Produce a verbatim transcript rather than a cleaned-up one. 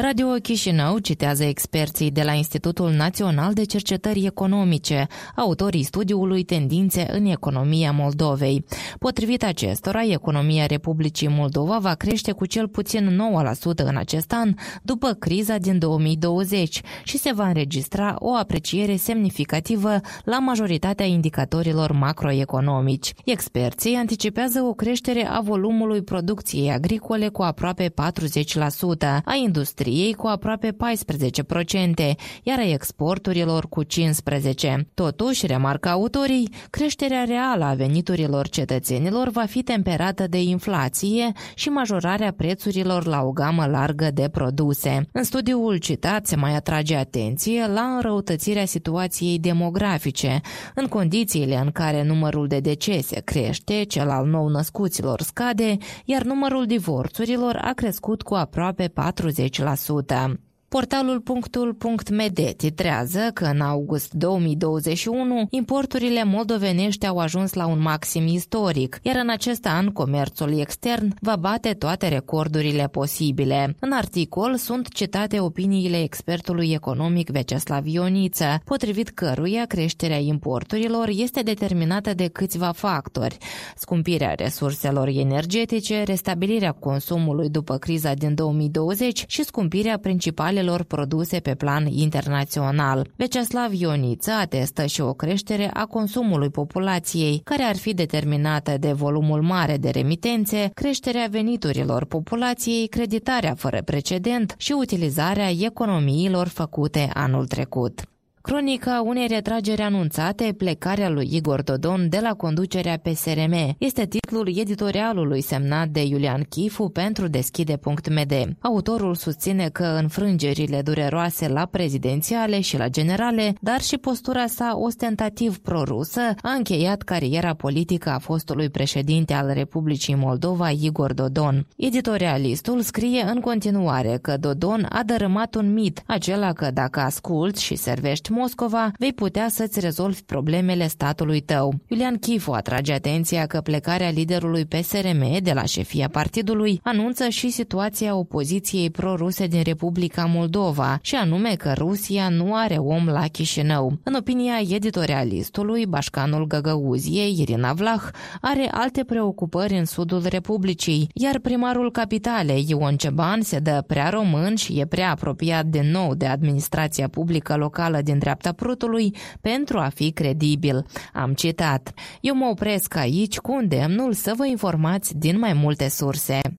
Radio Chișinău citează experții de la Institutul Național de Cercetări Economice, autorii studiului Tendințe în economia Moldovei. Potrivit acestora, economia Republicii Moldova va crește cu cel puțin nouă la sută în acest an, după criza din două mii douăzeci, și se va înregistra o apreciere semnificativă la majoritatea indicatorilor macroeconomici. Experții anticipează o creștere a volumului producției agricole cu aproape patruzeci la sută, a industriei cu aproape paisprezece la sută, iar a exporturilor cu cincisprezece la sută. Totuși, remarcă autorii, creșterea reală a veniturilor cetățenilor va fi temperată de inflație și majorarea prețurilor la o gamă largă de produse. În studiul citat se mai atrage atenție la înrăutățirea situației demografice, în condițiile în care numărul de decese crește, cel al nou-născuților scade, iar numărul divorțurilor a crescut cu aproape patruzeci la sută. Portalul Punctul punct m d titrează că în august două mii douăzeci și unu importurile moldovenești au ajuns la un maxim istoric, iar în acest an comerțul extern va bate toate recordurile posibile. În articol sunt citate opiniile expertului economic Vyacheslav Ioniță, potrivit căruia creșterea importurilor este determinată de câțiva factori: scumpirea resurselor energetice, restabilirea consumului după criza din două mii douăzeci și scumpirea principalelor produse pe plan internațional. Vyacheslav Ioniță atestă și o creștere a consumului populației, care ar fi determinată de volumul mare de remitențe, creșterea veniturilor populației, creditarea fără precedent și utilizarea economiilor făcute anul trecut. Cronica unei retrageri anunțate, plecarea lui Igor Dodon de la conducerea P S R M, este titlul editorialului semnat de Iulian Chifu pentru Deschide punct m d. Autorul susține că înfrângerile dureroase la prezidențiale și la generale, dar și postura sa ostentativ prorusă, a încheiat cariera politică a fostului președinte al Republicii Moldova, Igor Dodon. Editorialistul scrie în continuare că Dodon a dărâmat un mit, acela că dacă asculți și servești Moscova, vei putea să-ți rezolvi problemele statului tău. Iulian Chifu atrage atenția că plecarea liderului P S R M de la șefia partidului anunță și situația opoziției proruse din Republica Moldova, și anume că Rusia nu are om la Chișinău. În opinia editorialistului, bașcanul Găgăuziei, Irina Vlah, are alte preocupări în sudul Republicii, iar primarul capitalei, Ion Ceban, se dă prea român și e prea apropiat din nou de administrația publică locală din dreapta prutului pentru a fi credibil. Am citat. Eu mă opresc aici cu îndemnul să vă informați din mai multe surse.